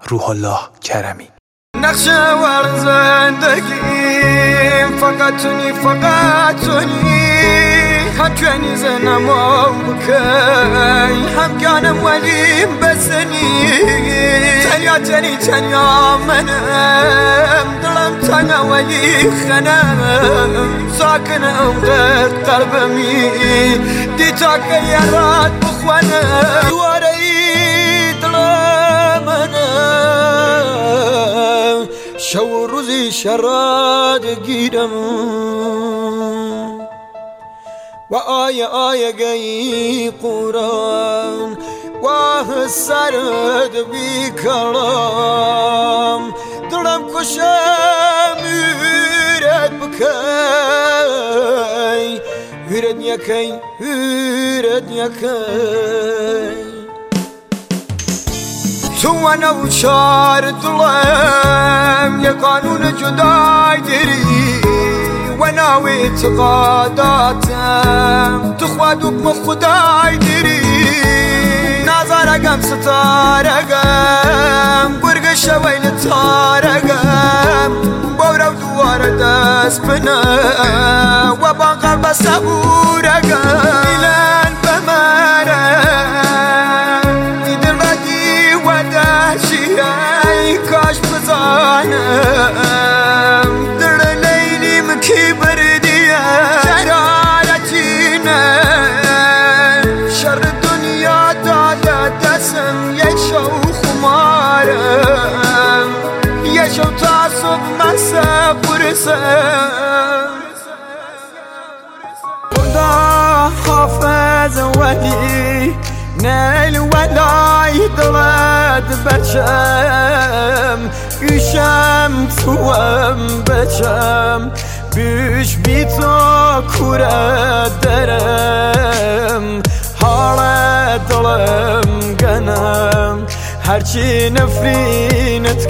روح الله کرمی. نقشه ور زندگیم فقط تونی همچنین زنمو بکی همگانم ولیم بسنی تنیا منم دلم تنها ولی خنم ساکنم قد قلبمی دیتا که یارات بخوانم دوارهی دلم منم شو روزی شراد گیرم و آیه گی قرآن و سرد بی کلام دلم کشم هیرت بکی هیرت یکی تو و نوچار دلم یه قانون جدای داری و ناوی اعتقاداتم تو خود حکم خدای داری نظرگم ستارگم برگ شویل تارگم بورو دوار دست بنا و با قلب صبورگم ایلان بمرم ایدن ردی و دهشی ای کاش بزانم در لیلیم کی بردیه شرارتینه شر دنیا داده دستم یک شو خمارم یک شو تا صبح مسا برسم خدا حافظ ولی نیل ولای دلت بچم ایشم توام بچم بیش بی تو کوره درم حال دلم گنم هرچی نفرینت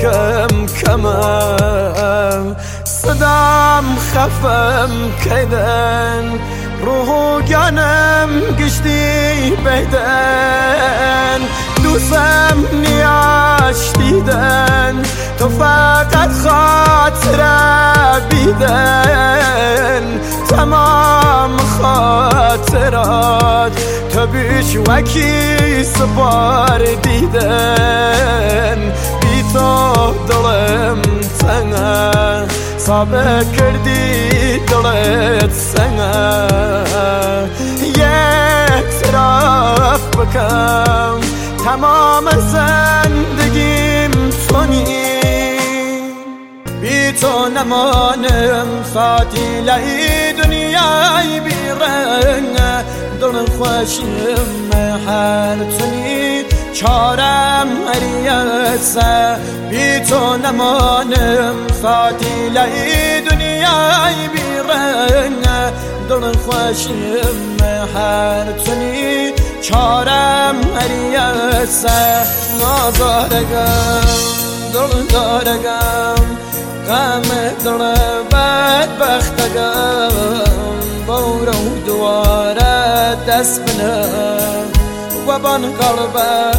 کمم صدام خفم کدن روح جانم گشتی بدن دوستم نیاش دیدن تو فقط خاطره بیدن تمام خاطرات تو بیش وکی سپار دیدن بی تو دلم تنگه صابه کردی دلت سنگه یک طرف بکم تمام زندگیم تونی بی تو نمانم فاتیله دنیای بیرنگ دل خوشیم هر تونی چارم هریسه بی تو نمانم فاتیله دنیای بیرنگ دل خوشیم هر تونی چارم هریسه نازارگم دل دارگم غم دل بدبختگم بورو دواره دست بنم و بان قلب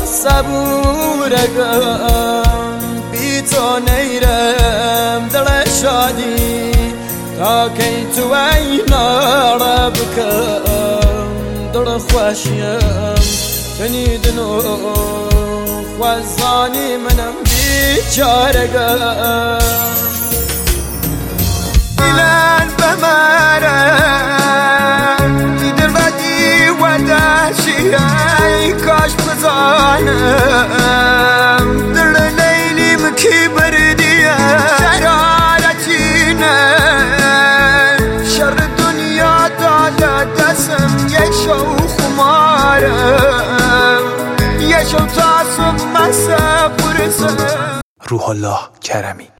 صبورگم بی تو نیرم دل شادی تا کی تو اینا بکم دل خوشیم تنیدنو خوزانی منم بیچارگم ایلان بمرم دیدر بدی و دهشی ای کاش بزانم در لیلیم کی بردیه شرارتینه شر دنیا داده دستم یک شو خمارم یک شو تا صبح مسا برسم روح الله کرمی.